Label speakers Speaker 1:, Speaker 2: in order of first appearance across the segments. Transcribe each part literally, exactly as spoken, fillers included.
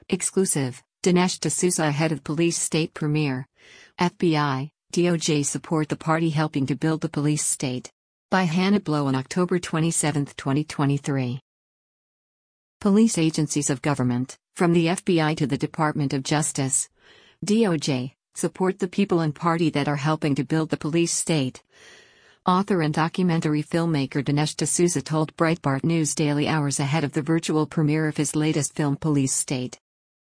Speaker 1: Exclusive, Dinesh D'Souza ahead of police state premiere. F B I, D O J support the party helping to build the police state. By Hannah Blow on October twenty-seventh, twenty twenty-three. Police agencies of government, from the F B I to the Department of Justice, D O J, support the people and party that are helping to build the police state. Author and documentary filmmaker Dinesh D'Souza told Breitbart News Daily hours ahead of the virtual premiere of his latest film Police State.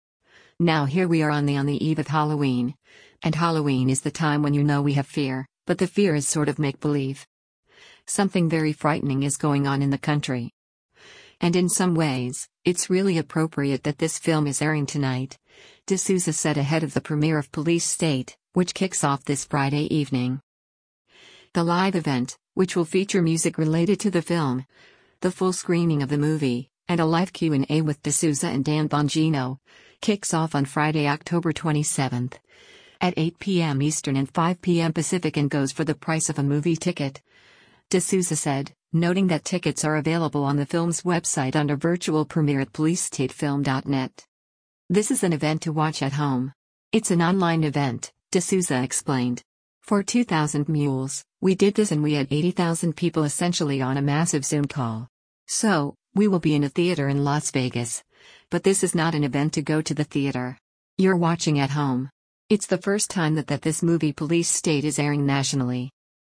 Speaker 1: Now here we are on the on the eve of Halloween. And Halloween is the time when you know we have fear, but the fear is sort of make-believe. Something very frightening is going on in the country. And in some ways, it's really appropriate that this film is airing tonight, D'Souza said ahead of the premiere of Police State, which kicks off this Friday evening. The live event, which will feature music related to the film, the full screening of the movie, and a live Q and A with D'Souza and Dan Bongino, kicks off on Friday, October twenty-seventh, at eight p m Eastern and five p m Pacific and goes for the price of a movie ticket, D'Souza said, noting that tickets are available on the film's website under virtual premiere at police state film dot net. This is an event to watch at home. It's an online event, D'Souza explained. For two thousand Mules, we did this and we had eighty thousand people essentially on a massive Zoom call. So, we will be in a theater in Las Vegas. But this is not an event to go to the theater. You're watching at home. It's the first time that, that this movie Police State is airing nationally.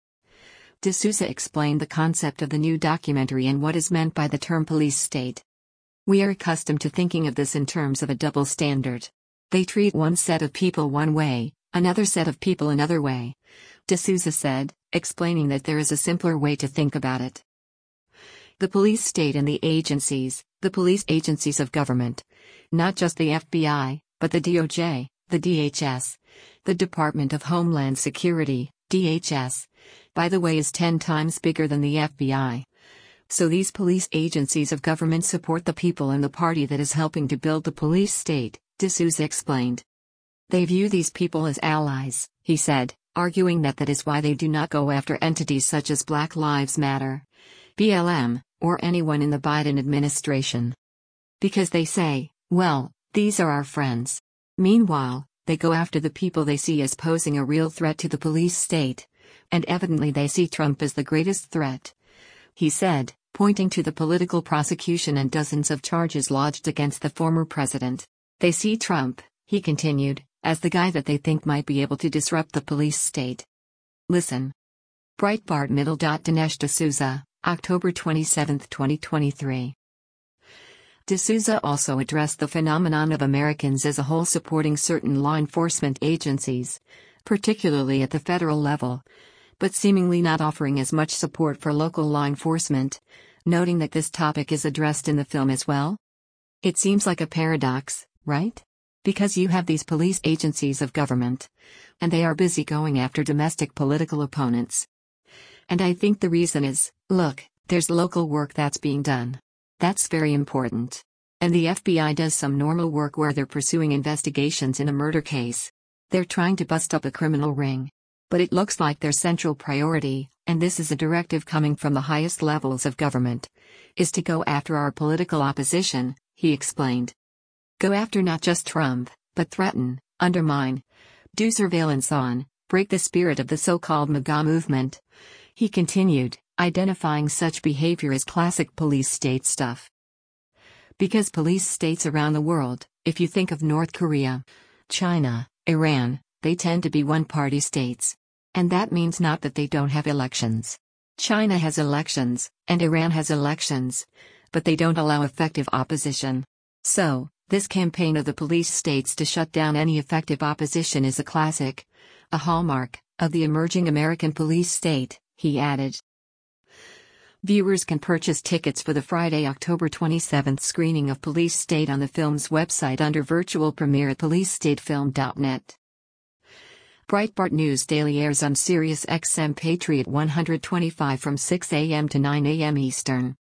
Speaker 1: D'Souza explained the concept of the new documentary and what is meant by the term police state. We are accustomed to thinking of this in terms of a double standard. They treat one set of people one way, another set of people another way, D'Souza said, explaining that there is a simpler way to think about it. The police state and the agencies, the police agencies of government, not just the F B I, but the D O J, the D H S, the Department of Homeland Security, D H S, by the way, is ten times bigger than the F B I. So these police agencies of government support the people and the party that is helping to build the police state, D'Souza explained. They view these people as allies, he said, arguing that that is why they do not go after entities such as Black Lives Matter, B L M, or anyone in the Biden administration. Because they say, well, these are our friends. Meanwhile, they go after the people they see as posing a real threat to the police state, and evidently they see Trump as the greatest threat. He said, pointing to the political prosecution and dozens of charges lodged against the former president. They see Trump, he continued, as the guy that they think might be able to disrupt the police state. Listen. Breitbart Middle. Dinesh D'Souza, October twenty-seventh, twenty twenty-three. D'Souza also addressed the phenomenon of Americans as a whole supporting certain law enforcement agencies, particularly at the federal level, but seemingly not offering as much support for local law enforcement, noting that this topic is addressed in the film as well. It seems like a paradox, right? Because you have these police agencies of government, and they are busy going after domestic political opponents. And I think the reason is, look, there's local work that's being done. That's very important. And the F B I does some normal work where they're pursuing investigations in a murder case. They're trying to bust up a criminal ring. But it looks like their central priority, and this is a directive coming from the highest levels of government, is to go after our political opposition, he explained. Go after not just Trump, but threaten, undermine, do surveillance on, break the spirit of the so-called MAGA movement. He continued, identifying such behavior as classic police state stuff. Because police states around the world, if you think of North Korea, China, Iran, they tend to be one-party states. And that means not that they don't have elections. China has elections, and Iran has elections, but they don't allow effective opposition. So, this campaign of the police states to shut down any effective opposition is a classic, a hallmark, of the emerging American police state, he added. Viewers can purchase tickets for the Friday, October twenty-seventh screening of Police State on the film's website under virtual premiere at police state film dot net. Breitbart News Daily airs on Sirius X M Patriot one twenty-five from six a m to nine a m Eastern.